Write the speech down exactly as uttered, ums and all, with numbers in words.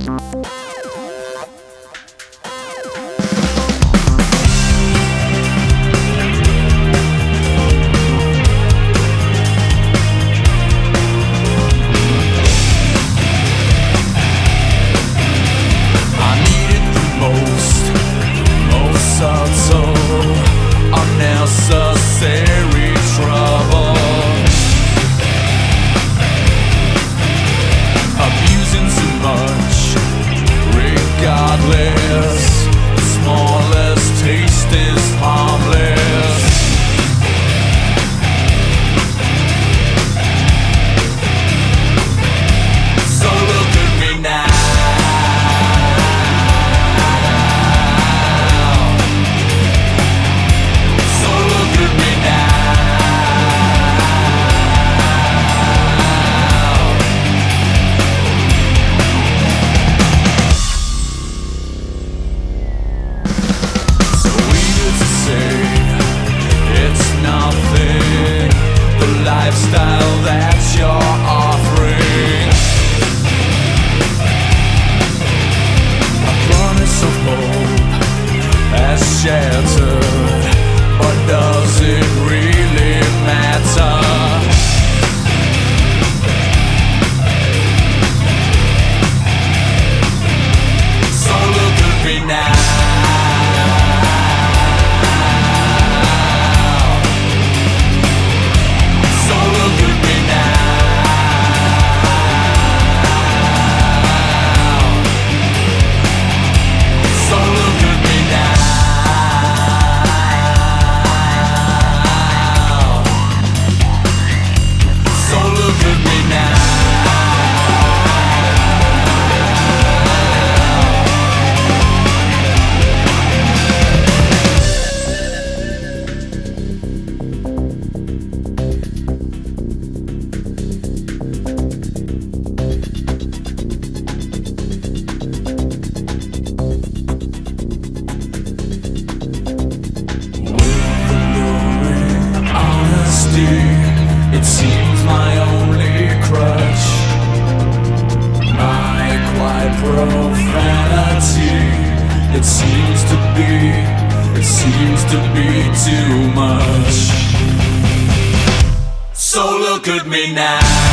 Unnecessary trouble, abusing too much, regardless. The smallest taste is harmless. So look at me now. Lifestyle that you're offering, a promise of hope has shattered, but does it really matter? So look at me now. It seems my only crutch, my quiet profanity. It seems to be, it seems to be too much. So look at me now.